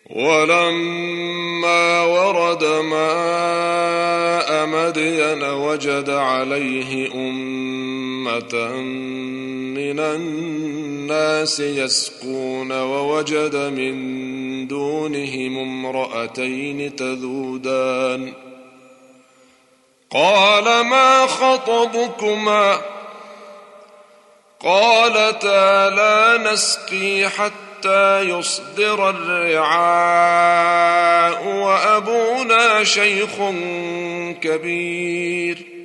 ولما ورد ماء مدين وجد عليه أمة من الناس يسقون ووجد من دونهم امرأتين تذودان قال ما خطبكما قالتا لا نسقي حتى يصدر الرعاء وأبونا شيخ كبير